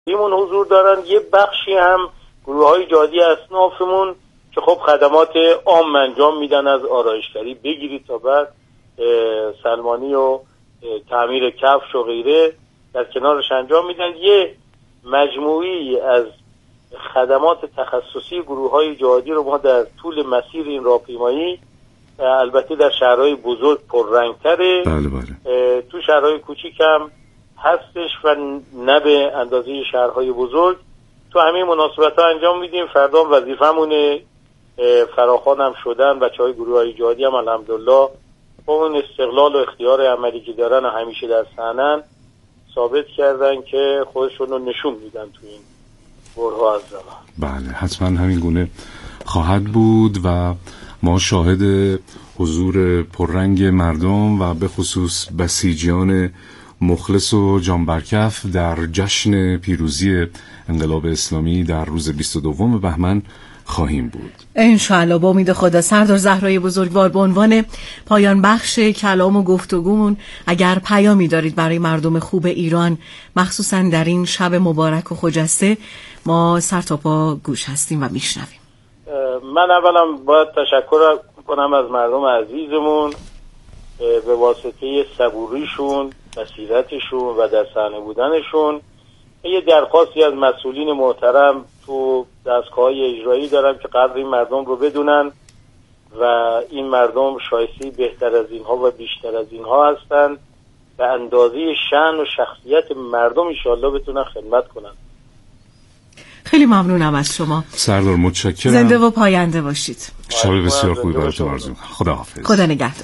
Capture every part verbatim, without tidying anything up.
تیمون حضور دارن. یه بخشی هم گروه های جهادی اصنافمون که خب خدمات عام انجام میدن، از آرایشگری بگیرید تا بعد سلمانی و تعمیر کفش و غیره در کنارش انجام میدن. یه مجموعی از خدمات تخصصی گروه های جهادی رو ما در طول مسیر این راهپیمایی، البته در شهرهای بزرگ پررنگتره، بله بله. تو شهرهای کوچیک هم هستش و نه به اندازه شهرهای بزرگ. تو همین مناسبت ها انجام میدیم. فردا وظیفمونه، فراخوان هم شدن بچه های گروه های جهادی هم الحمدلله با اون استقلال و اختیار عملی که دارن و همیشه در صحنه‌ن ثابت کردن که خودشون رو نشون میدن تو این برها از زمان. بله حتما همین گونه خواهد بود و ما شاهد حضور پررنگ مردم و به خصوص بسیجیان مخلص و جانبرکف در جشن پیروزی انقلاب اسلامی در روز بیست و دوم بهمن خواهیم بود انشاءالله با امید خدا. سردار زهرای بزرگوار، به عنوان پایان بخش کلام و گفتگومون اگر پیامی دارید برای مردم خوب ایران، مخصوصا در این شب مبارک و خجسته، ما سر تا پا گوش هستیم و میشنویم. من اولا باید تشکر کنم از مردم عزیزمون به واسطه صبوریشون، بصیرتشون و در صحنه بودنشون. یه درخواستی از مسئولین محترم تو دستگاه‌های اجرایی دارم که قدر این مردم رو بدونن و این مردم شایسته بهتر از اینها و بیشتر از اینها هستن، به اندازه شأن و شخصیت مردم انشالله بتونن خدمت کنن. خیلی ممنونم از شما سردار، متشکرم. زنده و پاینده باشید. شب بسیار خوبی براتون آرزو می‌کنم. خداحافظ. خدا نگهدار.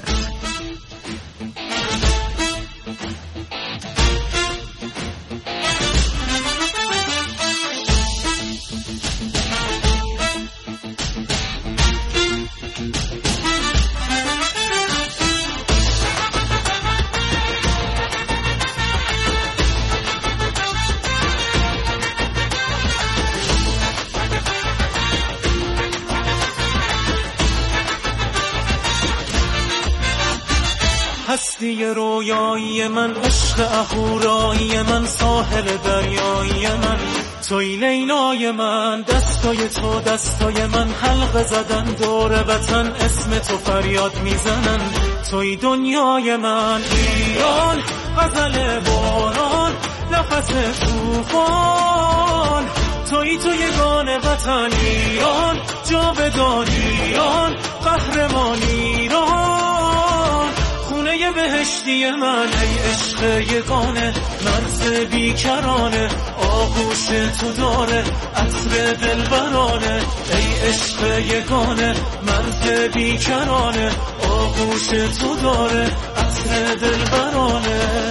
هستی رویایی من، عشق اهورایی من، ساحل دریایی من، توی لیلای من، دستای تو دستای من، حلقه زدن دور وطن، اسم تو فریاد میزنن، توی دنیای من. ایران غزل باران، نفس طوفان، توی تو یگان وطن ایران، جاودان ایران، قهرمان ایران، خونه بهشتی من، ای عشق یگانه، مرز بیکرانه، آغوش تو داره، عطر دلبرانه، ای عشق یگانه، مرز بیکرانه، آغوش تو داره، عطر دلبرانه.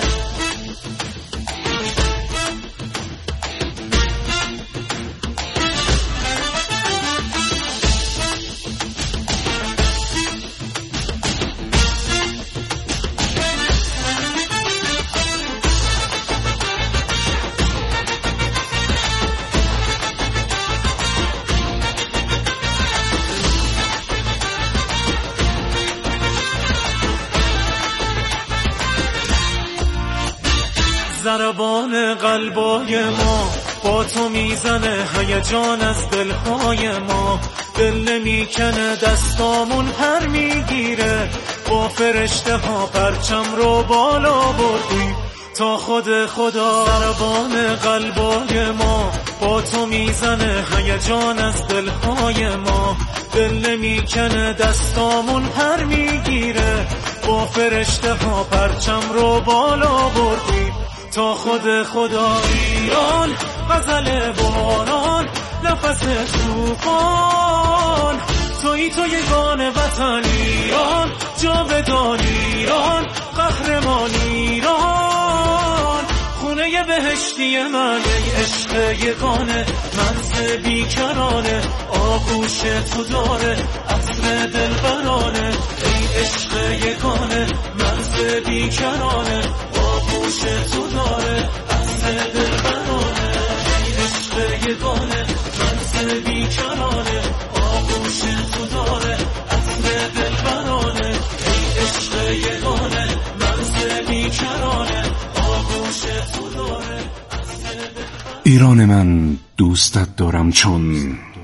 ضربان قلبای ما با تو میزنه، هیجان از دلهای ما، دل نمیکنه، دستامون پر میگیره، با فرشته ها پرچم رو بالا بردیم تا خود خدا. ضربان قلبای ما با تو میزنه، هیجان از دلهای ما، دل نمیکنه، دستامون پر میگیره، با فرشته ها پرچم رو بالا بردیم تا خود خدا. ایران غزل باران، نفس طوفان، توی تو یگان وطن ایران، جاودان ایران، قهرمان ایران، خونه بهشتی من، ای عشق یگانه، مرز بیکرانه، آغوش تو داره، عطر دلبرانه، ای عشق یگانه، مرز بیکرانه، آغوش تو داره، عطر دلبرانه، ای عشق یگانه، مرز بیکرانه، آغوش تو داره، عطر دلبرانه، ای عشق یگانه، مرز بیکرانه، آغوش تو داره، عطر دلبرانه. ایران من دوستت دارم چون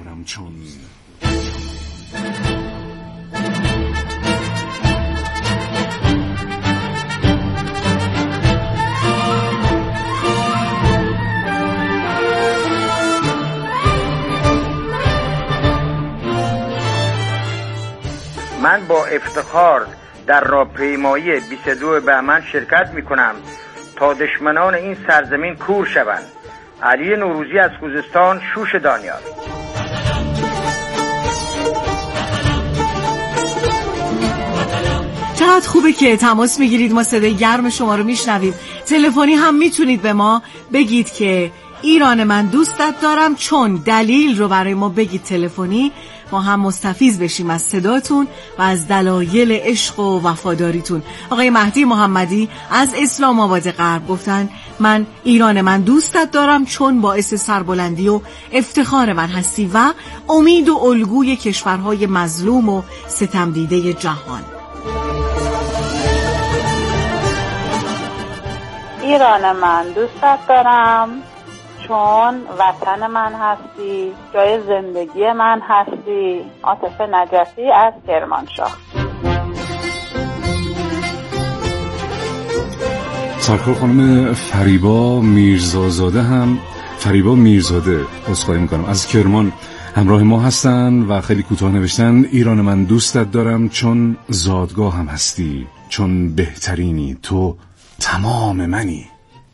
من با افتخار در راهپیمایی بیست و دو بهمن شرکت می کنم تا دشمنان این سرزمین کور شوند. علی نوروزی از خوزستان، شوش دانیال. چقدر خوبه که تماس میگیرید، ما صدای گرم شما رو میشنویم. تلفنی هم میتونید به ما بگید که ایران من دوستت دارم چون دلیل رو برای ما بگید تلفنی، ما هم مستفیض بشیم از صداتون و از دلایل عشق و وفاداریتون. آقای مهدی محمدی از اسلام آباد غرب گفتن من ایران من دوستت دارم چون باعث سربلندی و افتخار من هستی و امید و الگوی کشورهای مظلوم و ستم دیده جهان. ایران من دوستت دارم چون وطن من هستی، جای زندگی من هستی. عاطفه نجفی از کرمانشاه. سرکار خانم فریبا میرزازاده هم فریبا میرزاده عذرخواهی میکنم از کرمان همراه ما هستن و خیلی کوتاه نوشتن ایران من دوستت دارم چون زادگاه هم هستی، چون بهترینی، تو تمام منی.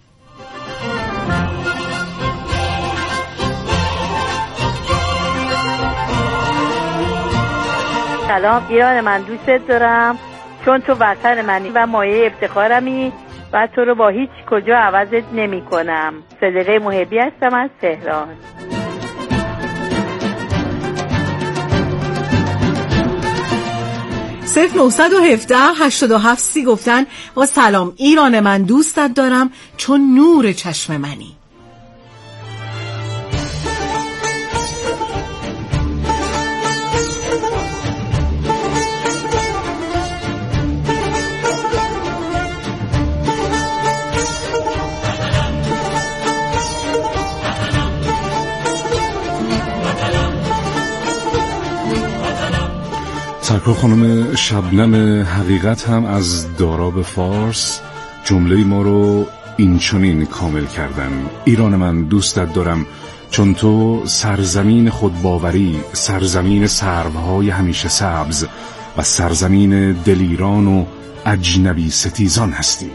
سلام، ایران من دوستت دارم چون تو وطن منی و مایه افتخارمی و تو رو با هیچ کجا عوضت نمی کنم. صدقه محبی هستم از تهران. صفر نهصد و هفده هشتاد و هفت سی گفتن با سلام ایران من دوستت دارم چون نور چشم منی. سرکار خانم شبنم حقیقت هم از داراب فارس جمله ما رو اینچنین کامل کردن ایران من دوستت دارم چون تو سرزمین خودباوری، سرزمین سروهای همیشه سبز و سرزمین دلیران و اجنبی ستیزان هستی.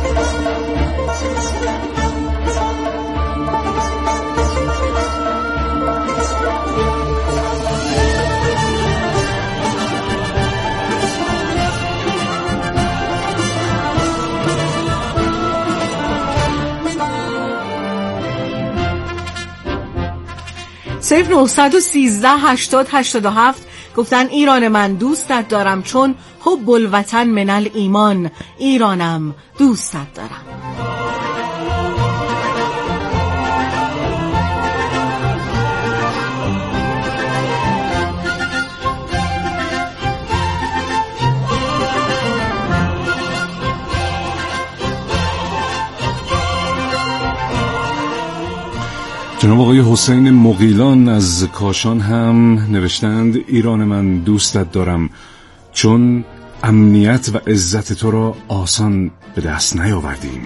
صفر نهصد و سیزده هشتاد هشتاد و هفت گفتن ایران من دوستت دارم چون حب الوطن من الایمان، ایرانم دوستت دارم. جناب آقای حسین مقیلان از کاشان هم نوشتند ایران من دوستت دارم چون امنیت و عزت تو را آسان به دست نیاوردیم.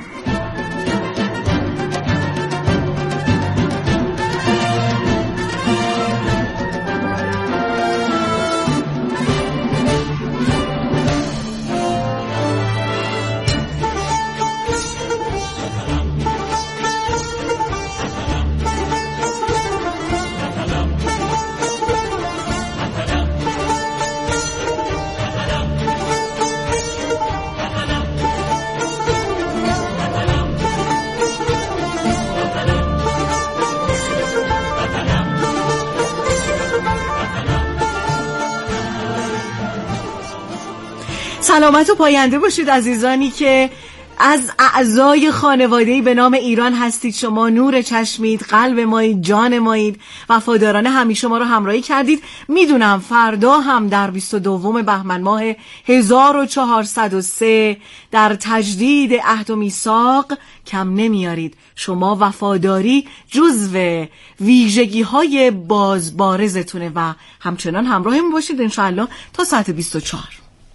سلامت و پاینده باشید عزیزانی که از اعضای خانواده‌ای به نام ایران هستید. شما نور چشمید، قلب مایید، جان مایید، وفادارانه همیشه ما رو همراهی کردید. میدونم فردا هم در بیست و دوم بهمن ماه هزار و چهارصد و سه در تجدید عهد و میثاق کم نمیارید. شما وفاداری جزو ویژگی‌های بازبارزتونه و همچنان همراهمون باشید انشاءالله تا ساعت بیست و چهار.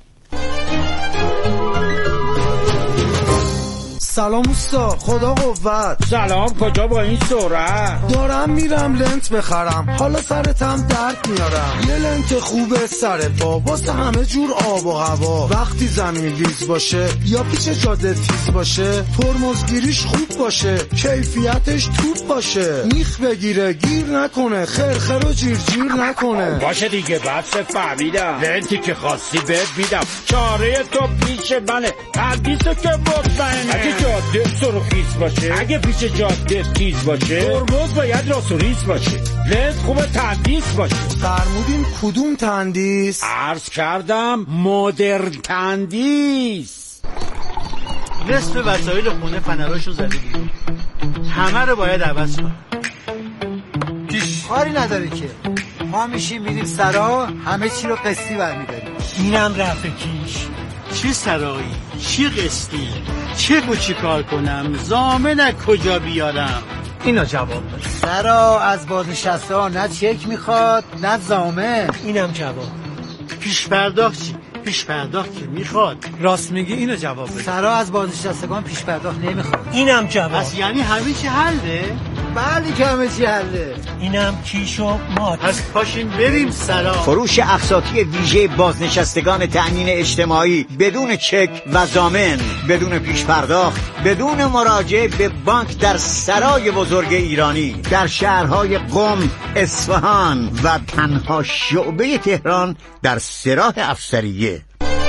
سلام اوستا، خدا قوت. سلام، کجا با این سرعت؟ دارم میرم لنت بخرم، حالا سرتم درد میارم. یه لنت خوبه سر پا واسه همه جور آب و هوا. وقتی زمین لیز باشه یا پیش جاده تیز باشه، ترمزگیریش خوب باشه، کیفیتش توپ باشه، میخ بگیره گیر نکنه، خرخر و جیر جیر نکنه. باشه دیگه بس فهمیدم، لنتی که خواستی بهت میدم، چاره تو پیش منه، تندیسو که مطمئنه. اگه جاده سرخیز باشه، اگه پیش جاده تیز باشه، ترمز باید راست و ریز باشه، لنت خوبه تندیس باشه. فرمودین کدوم تندیس؟ عرض کردم مدرن تندیس. نصف وسایل خونه فنراشو زده بیرون، همه رو باید عوض کنم. پیش کاری نداره که ما میشیم میریم سرا، همه چی رو قسطی برمیداریم. اینم رفع کیش. چه سرایی، چه قسطی، چه و چی کار کنم، ضامن کجا بیارم؟ اینا جواب داره. سرا از بازنشسته ها نه چک میخواد نه ضامن. اینم جواب. پیش پرداخت چی؟ پیش پرداخت که میخواد. راست میگی، اینو جواب بده. سرا از بازنشستگان پیش پرداخت نمیخواد. اینم جواب. پس یعنی همه چی حله؟ بله که همه چی حله. اینم کیش و مات. پس پاشین بریم سرا. فروش اقساطی ویژه بازنشستگان تأمین اجتماعی بدون چک و ضامن، بدون پیش پرداخت، بدون مراجعه به بانک در سرای بزرگ ایرانی در شهرهای قم، اصفهان و تنها شعبه تهران در سراح افسریه.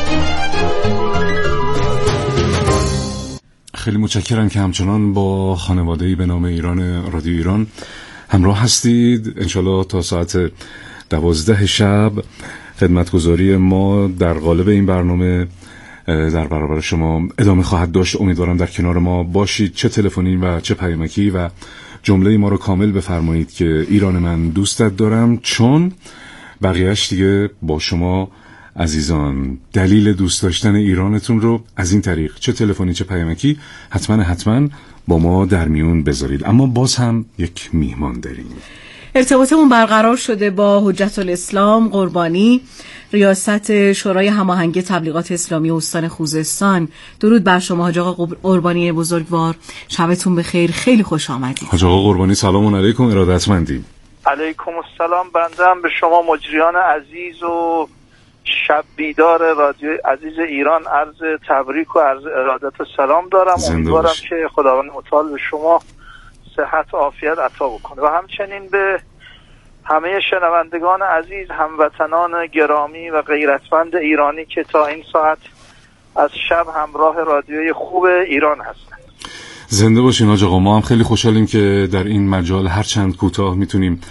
خیلی متشکرم که همچنان با خانواده‌ای به نام ایران رادیو ایران همراه هستید. انشالله تا ساعت دوازده شب خدمتگزاری ما در قالب این برنامه در برابر شما ادامه خواهد داشت. امیدوارم در کنار ما باشید، چه تلفنی و چه پیامکی، و جمله ما رو کامل بفرمایید که ایران من دوستت دارم، چون بقیهش دیگه با شما عزیزان. دلیل دوست داشتن ایرانتون رو از این طریق، چه تلفنی چه پیامکی، حتما حتما با ما در میون بذارید. اما باز هم یک میهمان داریم. ارتباطمون برقرار شده با حجت الاسلام قربانی، ریاست شورای هماهنگی تبلیغات اسلامی استان خوزستان. درود بر شما حاج آقا قربانی بزرگوار، شبتون بخیر، خیلی خوش آمدید. حاج آقا قربانی سلام علیکم، ارادتمندیم. علیکم السلام. بنده به شما مجریان عزیز و شب بیدار رادیو عزیز ایران عرض تبریک و عرض ارادت و سلام دارم. امیدوارم که خداوند متعال به شما صحت و عافیت عطا بکنه و همچنین به همه شنوندگان عزیز، هموطنان گرامی و غیرتمند ایرانی که تا این ساعت از شب همراه رادیوی خوب ایران هستند. زنده باشین حاج آقا. ما هم خیلی خوشحالیم که در این مجال هر چند کوتاه میتونیم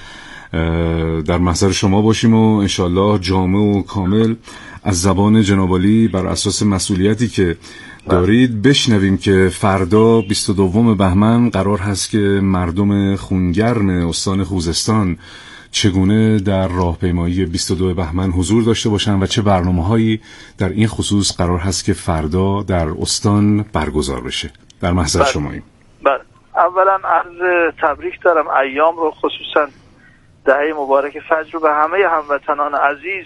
در محضر شما باشیم و انشالله جامع و کامل از زبان جناب عالی بر اساس مسئولیتی که دارید بشنویم که فردا بیست و دوم بهمن قرار هست که مردم خونگرم استان خوزستان چگونه در راهپیمایی بیست و دو بهمن حضور داشته باشن و چه برنامه‌هایی در این خصوص قرار هست که فردا در استان برگزار بشه. در محضر شماییم. بله، اولا عرض تبریک دارم ایام رو، خصوصا دهه مبارک فجر رو به همه هموطنان عزیز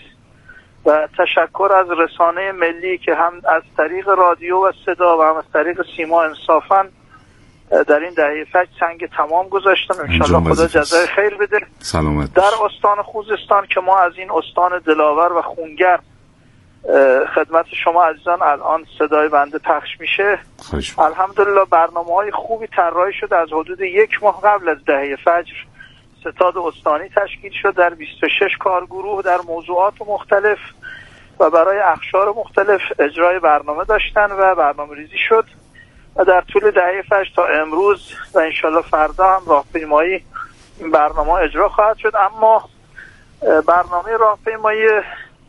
و تشکر از رسانه ملی که هم از طریق رادیو و صدا و هم از طریق سیما انصافاً در این دهه فجر سنگ تمام گذاشتن. انشالله خدا جزای خیر بده. سلامت. در استان خوزستان که ما از این استان دلاور و خونگر خدمت شما عزیزان الان صدای بنده پخش میشه، الحمدلله برنامه‌های خوبی طراحی شده. از حدود یک ماه قبل از دهه فجر ستاد استانی تشکیل شد در بیست و شش کارگروه در موضوعات مختلف و برای اقشار مختلف اجرای برنامه داشتن و برنامه ریزی شد و در طول دهه فجر تا امروز و انشالله فردا هم راهپیمایی این برنامه اجرا خواهد شد. اما برنامه راهپیمایی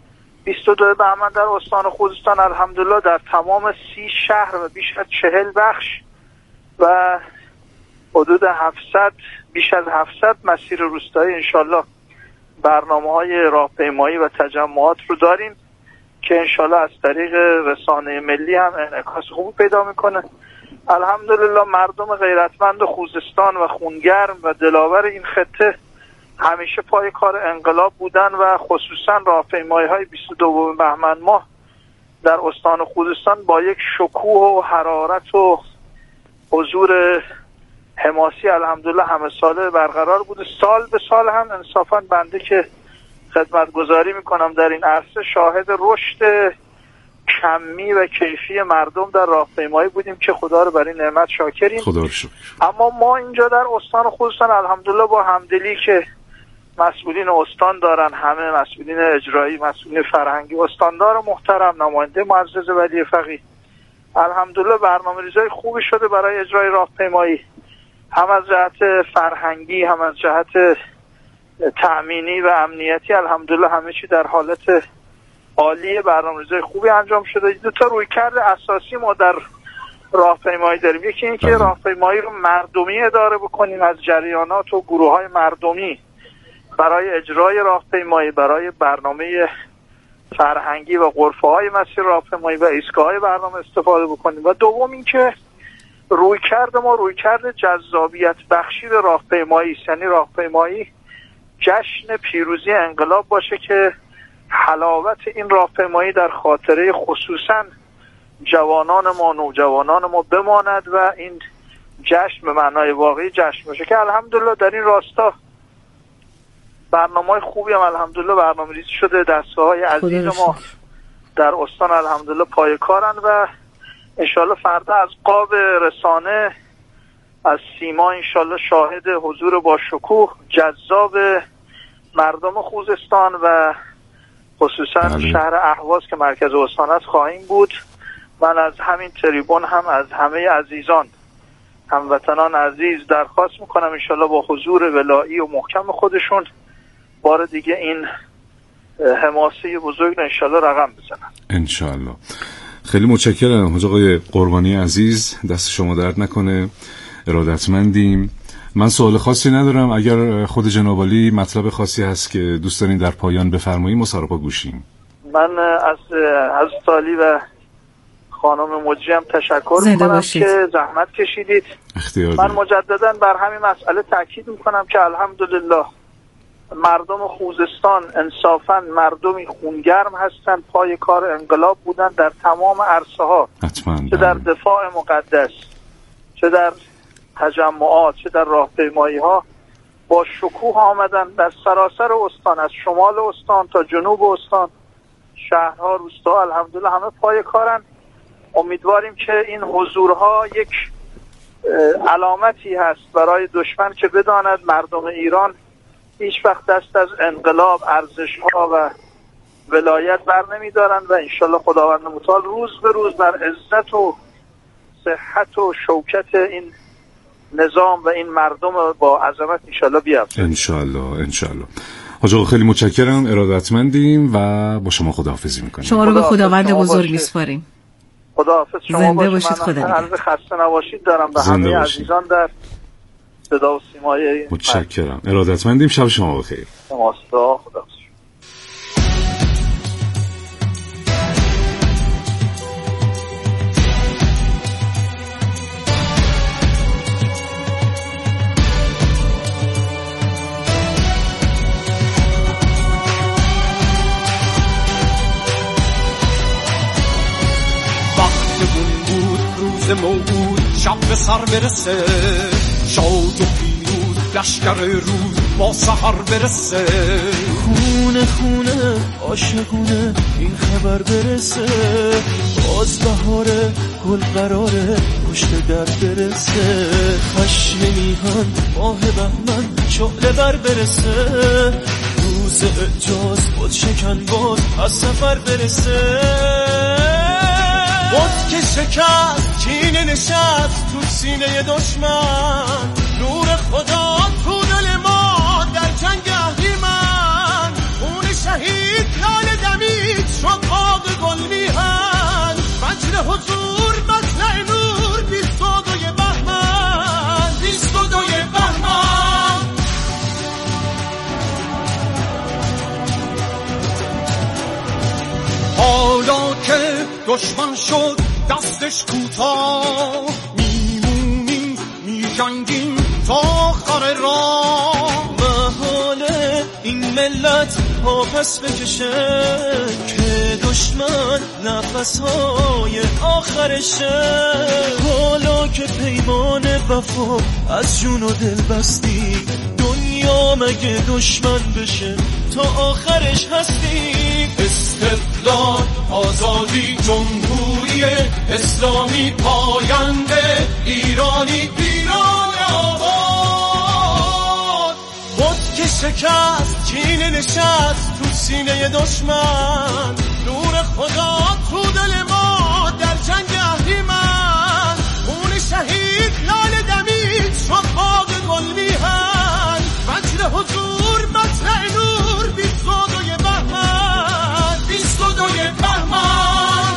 بیست و دو بهمن در استان خوزستان الحمدلله در تمام سی شهر و بیش از چهل بخش و حدود هفتصد بیش از هفتصد مسیر روستایی انشالله برنامه‌های راهپیمایی و تجمعات رو داریم که انشالله از طریق رسانه ملی هم انعکاس خوب پیدا میکنه. الحمدلله مردم غیرتمند خوزستان و خونگرم و دلاور این خطه همیشه پای کار انقلاب بودن و خصوصا راهپیمایی‌های بیست و دو بهمن ماه در استان خوزستان با یک شکوه و حرارت و حضور حماسی الحمدلله همه ساله برقرار بوده. سال به سال هم انصافا بنده که خدمت گذاری میکنم در این عرصه شاهد رشد کمی و کیفی مردم در راهپیمایی بودیم که خدا رو برای نعمت شاکریم. خدا رو شکر. اما ما اینجا در استان خوزستان الحمدلله با همدلی که مسئولین استان دارن، همه مسئولین اجرایی، مسئولین فرهنگی، استاندار محترم، نماینده معزز ولی فقیه، الحمدلله برنامه‌ریزی خوبی شده برای اجرای راهپیمایی، هم از جهت فرهنگی هم از جهت تأمینی و امنیتی. الحمدلله همه چی در حالت عالی، برنامه‌ریزی خوبی انجام شده. دو تا رویکرد اساسی ما در راهپیمایی داریم. یکی این که راهپیمایی رو مردمی اداره بکنیم، از جریانات و گروه‌های مردمی برای اجرای راهپیمایی، برای برنامه فرهنگی و غرفه‌های مسیر راهپیمایی و ایستگاه‌های برنامه استفاده بکنیم. و دوم این که رویکرد ما رویکرد جذابیت بخشی به راهپیمایی است، یعنی راهپیمایی جشن پیروزی انقلاب باشه که حلاوت این راهپیمایی در خاطره خصوصا جوانان ما، نوجوانان ما بماند و این جشن به معنای واقعی جشن باشه که الحمدلله در این راستا برنامه‌های خوبی هم الحمدلله برنامه‌ریزی شده. دستگاه‌های عزیز ما در استان الحمدلله پای کارن و انشالله فردا از قاب رسانه، از سیما انشالله شاهد حضور با شکوه جذاب مردم خوزستان و خصوصا بله. شهر اهواز که مرکز استان است خواهیم بود. من از همین تریبون هم از همه عزیزان، هموطنان عزیز درخواست میکنم انشالله با حضور ولایی و محکم خودشون بار دیگه این حماسه بزرگ انشالله رقم بزنن. انشالله. خیلی متشکرم حاج آقای قربانی عزیز، دست شما درد نکنه، ارادتمندیم. من سوال خاصی ندارم، اگر خود جناب عالی مطلب خاصی هست که دوست دارین در پایان بفرمایید ما سراپا گوشیم. من از حضرت عالی و خانم مجری هم تشکر میکنم که زحمت کشیدید. من مجددا بر همین مسئله تاکید میکنم که الحمدلله مردم خوزستان انصافا مردمی خونگرم هستن، پای کار انقلاب بودن در تمام عرصه ها، چه در دفاع مقدس، چه در تجمعات، چه در راهپیمایی ها با شکوه آمدن در سراسر استان، از شمال استان تا جنوب استان، شهرها، روستاها، الحمدلله همه پای کارن. امیدواریم که این حضورها یک علامتی هست برای دشمن که بداند مردم ایران هیچ وقت دست از انقلاب، ارزش‌ها و ولایت بر نمی‌دارن و انشالله خداوند متعال روز به روز بر عزت و صحت و شوکت این نظام و این مردم با عظمت انشالله بیافزاید. انشالله انشالله. حاج آقا خیلی متشکرم، ارادتمندیم و با شما خداحافظی می‌کنیم. شما رو به خداوند بزرگ می‌سپاریم. خداحافظ. شما زنده باشید. خدا عرض خسته نباشید دارم به همه عزیزان در صدا و سیمای متشکرم، ارادتمندیم. شب شما بخیر. شما خدا خدا. موعود شب به سر برسه، شاد و پیروز لشکر روز با سحر برسه، خونه خونه عاشقونه این خبر برسه، باز بهاره گل قراره پشت در برسه، خشم میهن ماه بهمن شعله بر برسه، روز اعجاز بود شکن باز از سفر برسه، بود که شکست کینه نشست تو سینه دشمن، نور خدا تو دل ما در جنگ اهریمن، خون شهید لاله دمید دشمن شد دستش کوتاه، میمونیم میجنگیم تا آخر راه. محاله این ملت پا پس بکشه که دشمن نفسهای آخرشه. حالا که پیمان وفا از جون و دل بستی، دنیا مگه دشمن بشه تا آخرش هستی. استقلال، آزادی، جمهوری اسلامی، پاینده ایرانی، ایران آباد. خود که شکست کینه نشست تو سینه دشمن، نور خدا تو دل ما در جنگ اهریمن. خون شهید لاله دمید شد باغ گل میهن، وجر حضور مطلع نور بیست و دوی بهمن، بیست و دوی بهمن.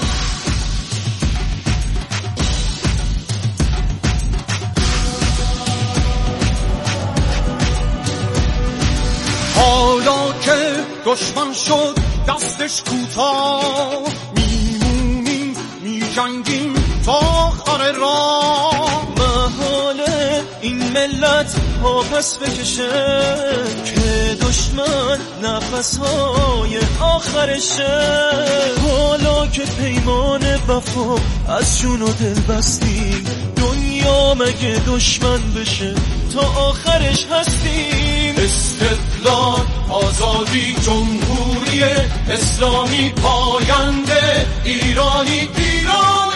حالا که دشمن شد دستش کوتاه، میمونیم میجنگیم تا آخر راه. محاله این ملت پا پس بکشه که دشمن نفسهای آخرشه. حالا که پیمان وفا از جون و دل بستی، دنیا مگه دشمن بشه تا آخرش هستیم. استقلال، آزادی، جمهوری اسلامی، پاینده ایرانی، ایران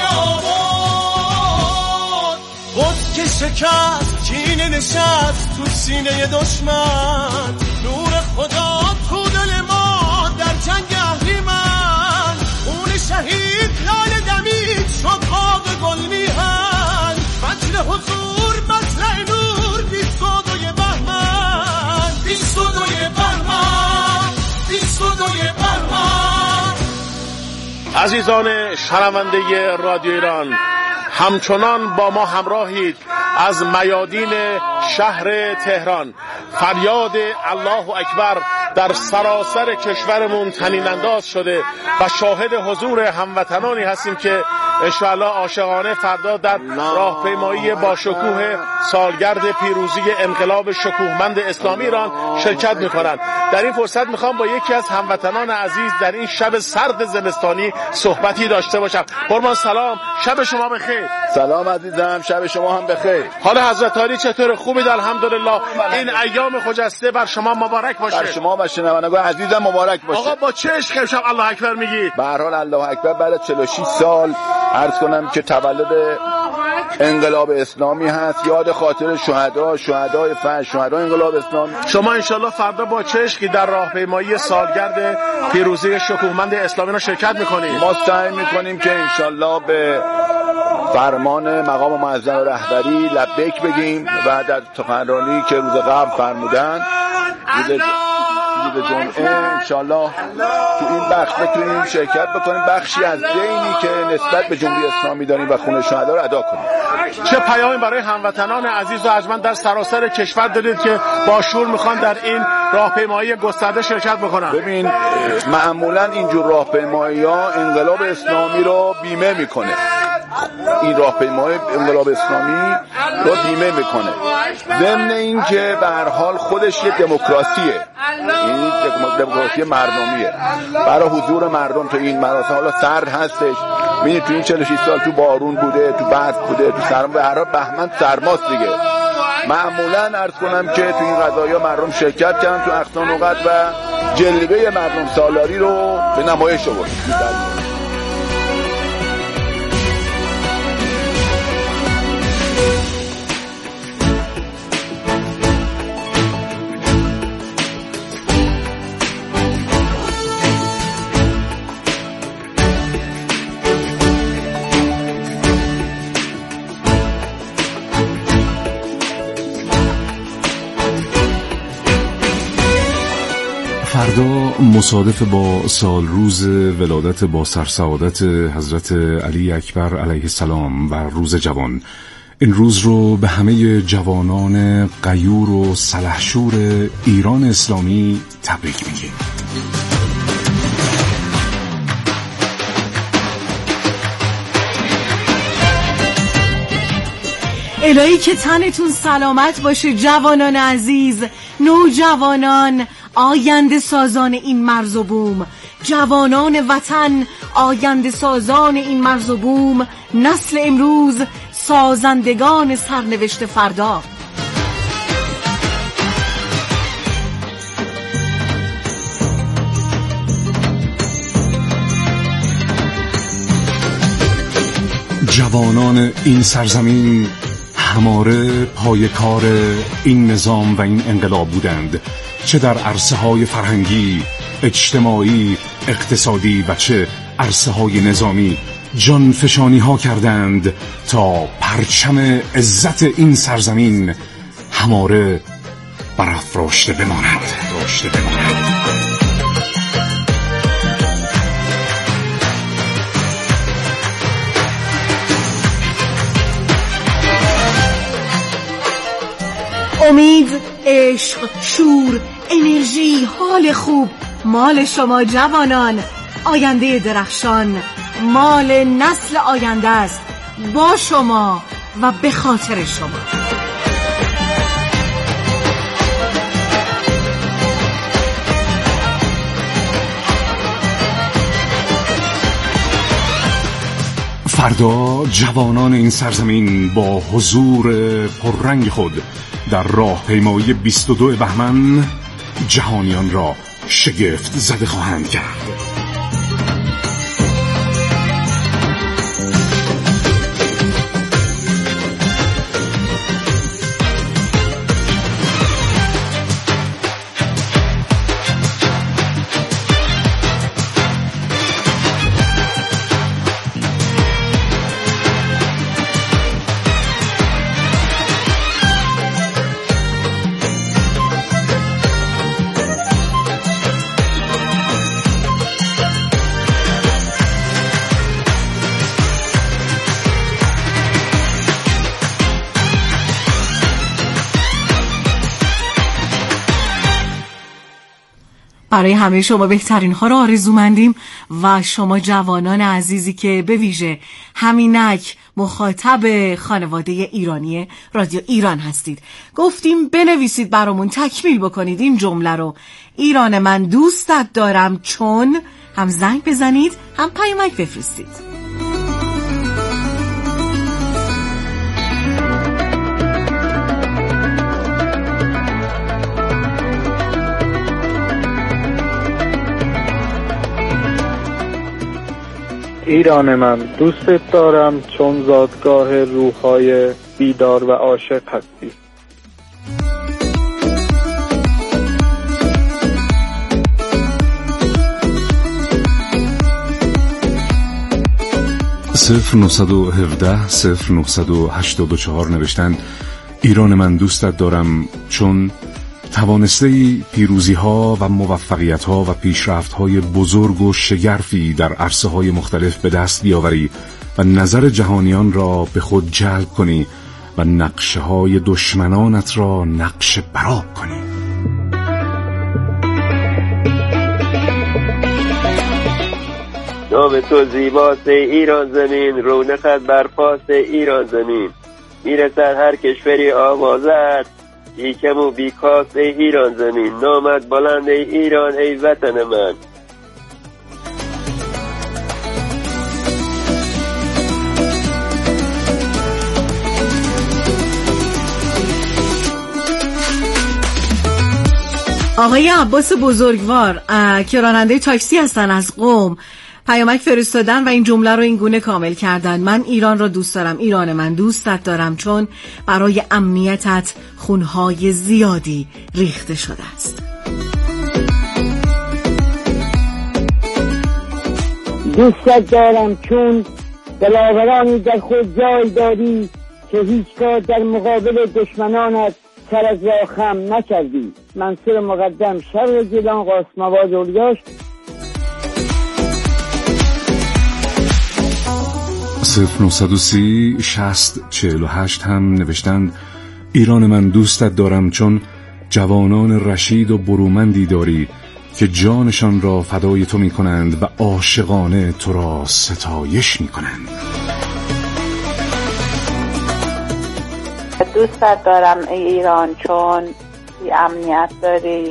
آباد. خود که شکست کینه نشست تو سینه دشمن، نور خدا تو دل ما در جنگ اهریمن. خون شهید لاله دمید شد باغ گل میهن، وجر حضور مطلع نور بیست و دوی بهمن، بیست و دوی بهمن، بیست و دوی بهمن. عزیزان شنونده رادیو ایران، همچنان با ما همراهید از میادین شهر تهران. فریاد الله اکبر در سراسر کشورمون طنین انداز شده و شاهد حضور هموطنانی هستیم که انشاءالله عاشقانه فردا در راهپیمایی با شکوه سالگرد پیروزی انقلاب شکوهمند اسلامی ایران شرکت می‌کنند. در این فرصت میخوام با یکی از هموطنان عزیز در این شب سرد زمستانی صحبتی داشته باشم. قربان سلام، شب شما بخیر. سلام عزیزم، شب شما هم بخیر. حال حضرت عالی چطور؟ خوبید؟ الحمدلله. این ایام خجسته بر شما مبارک باشه. بر شما و شنوندگان عزیزم مبارک باشه. آقا با چه عشق شب الله اکبر میگید؟ به هر حال الله اکبر بعد از چهل و شش سال عرض کنم که تولد انقلاب اسلامی هست، یاد خاطر شهدا، شهدای فن، شهدای انقلاب اسلامی. شما انشالله فردا با چشکی در راهپیمایی سالگرد پیروزی شکوهمند اسلامی را شرکت میکنید؟ ما سعی میکنیم که انشالله به فرمان مقام معظم رهبری لبیک بگیم و در سخنرانی که روز قبل فرمودن روز روز جمعه انشالله تو این بخش بتونیم شرکت بکنیم، بخشی از دینی که نسبت به جمهوری اسلامی داریم و خون شهدا رو ادا کنیم. چه پیامی برای هموطنان عزیز و ارجمند در سراسر کشور دارید که با شور میخوان در این راهپیمایی گسترده شرکت بکنن؟ ببین معمولا اینجور راهپیمایی‌ها انقلاب اسلامی رو بیمه میکنه، این راهپیمای انقلاب اسلامی رو بیمه میکنه، ضمن این که به هر حال خودش یه دموکراسیه، این دموکراسی مردمیه برای حضور مردم تو این مراسم. حالا سرد هستش، ببینید تو این چهل و شش سال تو بارون بوده، تو برف بوده، تو سرما، به هر حال بهمن سرماست دیگه. معمولا عرض کنم که تو این قضایا مردم شرکت کردن تو اختان اوقات و جلوه مردم سالاری رو به نمایش آورد. فردا مصادف با سال روز ولادت با سرسعادت حضرت علی اکبر علیه السلام و روز جوان، این روز رو به همه جوانان غیور و سلحشور ایران اسلامی تبریک میگیم. الهی که تنتون سلامت باشه جوانان عزیز، نوجوانان، آینده سازان این مرز و بوم، جوانان وطن، آینده سازان این مرز و بوم، نسل امروز، سازندگان سرنوشت فردا. جوانان این سرزمین هماره پای کار این نظام و این انقلاب بودند، چه در عرصه های فرهنگی، اجتماعی، اقتصادی و چه عرصه های نظامی. جان فشانی ها کردند تا پرچم عزت این سرزمین هماره برافراشته بماند. برافراشته بماند. امید، عشق، شور، انرژی، حال خوب مال شما جوانان. آینده درخشان مال نسل آینده است، با شما و به خاطر شما. فردا جوانان این سرزمین با حضور پررنگ خود در راهپیمایی بیست و دو بهمن جهانیان را شگفت زده خواهند کرد. برای همه شما بهترین ها را آرزومندیم و شما جوانان عزیزی که به ویژه همینک مخاطب خانواده ایرانی رادیو ایران هستید، گفتیم بنویسید برامون، تکمیل بکنید این جمله رو: ایران من دوستت دارم چون. هم زنگ بزنید هم پیامک بفرستید. ایران من دوستت دارم چون زادگاه روح‌های بیدار و عاشق هستی. صفر نهصد و هفده صفر نهصد و هشتاد و چهار نوشتن: ایران من دوستت دارم چون توانسته پیروزی ها و موفقیت ها و پیشرفت های بزرگ و شگرفی در عرصه های مختلف به دست بیاوری و نظر جهانیان را به خود جلب کنی و نقشه های دشمنانت را نقش براب کنی. نام تو زیباست ایران زمین، رونقت برپاست ایران زمین، میرسد هر کشوری آوازت، یکم و بیکاست ای ایران زمین، نامت بلند ای ایران ای وطن من. آقای عباس بزرگوار که راننده تاکسی هستن از قم پیامک فرستادن و این جمله رو این گونه کامل کردن: من ایران را دوست دارم، ایران من دوستت دارم چون برای امنیتت خونهای زیادی ریخته شده است. دوستت دارم چون دلاورانی در خود جای داری که هیچگاه در مقابل دشمنانت سر از راه خم نکردی. منصور مقدم، شهر گیلان، قاسم‌آباد اردیاش. صفر نهصد و سی شصت چهل و هشت هم نوشتند: ایران من دوستت دارم چون جوانان رشید و برومندی داری که جانشان را فدای تو می کنند و عاشقانه تو را ستایش می کنند. دوستت دارم ای ایران چون بی امنیت داری،